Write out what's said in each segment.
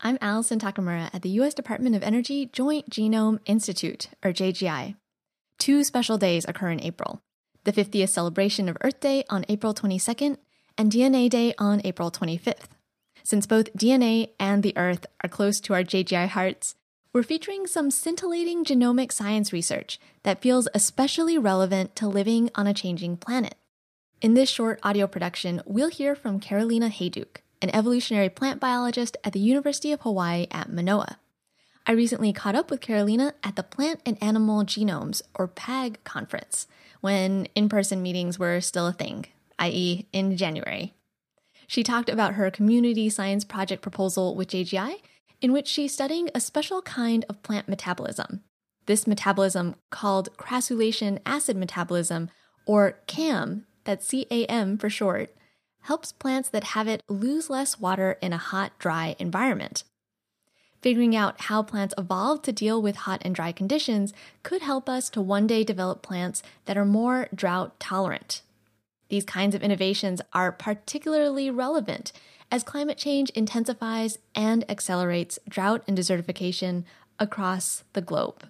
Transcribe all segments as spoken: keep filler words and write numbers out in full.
I'm Allison Takamura at the U S Department of Energy Joint Genome Institute, or J G I. Two special days occur in April: the fiftieth celebration of Earth Day on April twenty-second and D N A Day on April twenty-fifth. Since both D N A and the Earth are close to our J G I hearts, we're featuring some scintillating genomic science research that feels especially relevant to living on a changing planet. In this short audio production, we'll hear from Carolina Hayduke, an evolutionary plant biologist at the University of Hawaii at Manoa. I recently caught up with Carolina at the Plant and Animal Genomes, or PAG, conference, when in-person meetings were still a thing, that is in January. She talked about her community science project proposal with J G I, in which she's studying a special kind of plant metabolism. This metabolism, called crassulation acid metabolism, or CAM, that's C A M for short, helps plants that have it lose less water in a hot, dry environment. Figuring out how plants evolved to deal with hot and dry conditions could help us to one day develop plants that are more drought tolerant. These kinds of innovations are particularly relevant as climate change intensifies and accelerates drought and desertification across the globe.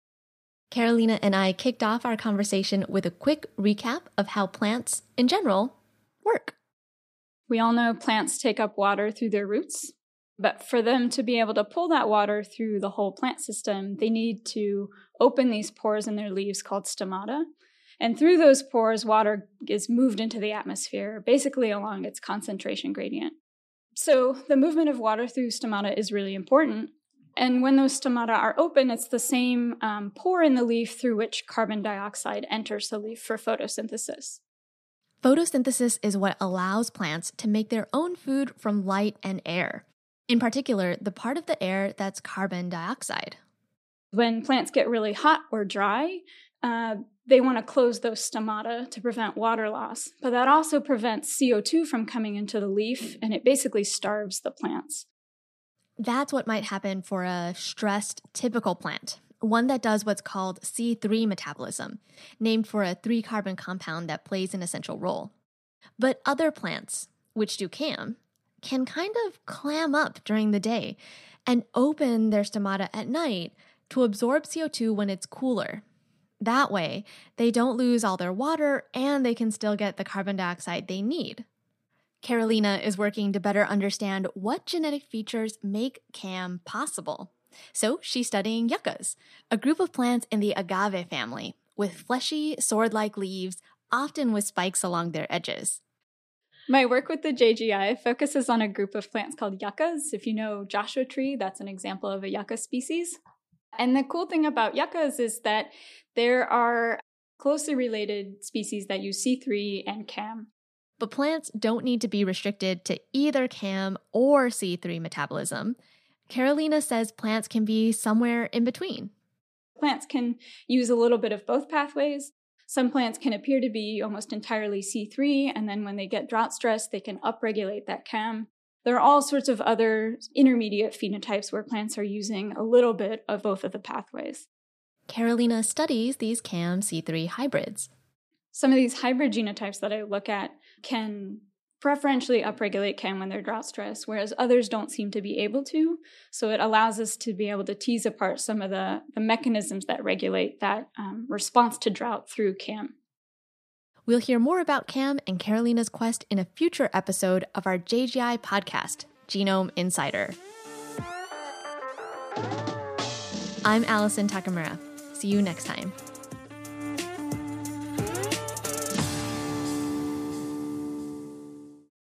Carolina and I kicked off our conversation with a quick recap of how plants, in general, work. We all know plants take up water through their roots, but for them to be able to pull that water through the whole plant system, they need to open these pores in their leaves called stomata. And through those pores, water is moved into the atmosphere, basically along its concentration gradient. So the movement of water through stomata is really important. And when those stomata are open, it's the same um, pore in the leaf through which carbon dioxide enters the leaf for photosynthesis. Photosynthesis is what allows plants to make their own food from light and air. In particular, the part of the air that's carbon dioxide. When plants get really hot or dry, uh, they want to close those stomata to prevent water loss. But that also prevents C O two from coming into the leaf, and it basically starves the plants. That's what might happen for a stressed typical plant, one that does what's called C three metabolism, named for a three-carbon compound that plays an essential role. But other plants, which do CAM, can kind of clam up during the day and open their stomata at night to absorb C O two when it's cooler. That way, they don't lose all their water and they can still get the carbon dioxide they need. Carolina is working to better understand what genetic features make CAM possible. So she's studying yuccas, a group of plants in the agave family, with fleshy, sword-like leaves, often with spikes along their edges. My work with the J G I focuses on a group of plants called yuccas. If you know Joshua tree, that's an example of a yucca species. And the cool thing about yuccas is that there are closely related species that use C three and CAM. But plants don't need to be restricted to either CAM or C three metabolism. Carolina says plants can be somewhere in between. Plants can use a little bit of both pathways. Some plants can appear to be almost entirely C three, and then when they get drought stress, they can upregulate that CAM. There are all sorts of other intermediate phenotypes where plants are using a little bit of both of the pathways. Carolina studies these CAM C three hybrids. Some of these hybrid genotypes that I look at can preferentially upregulate CAM when they're drought stressed, whereas others don't seem to be able to. So it allows us to be able to tease apart some of the, the mechanisms that regulate that um, response to drought through CAM. We'll hear more about CAM and Carolina's quest in a future episode of our J G I podcast, Genome Insider. I'm Allison Takamura. See you next time.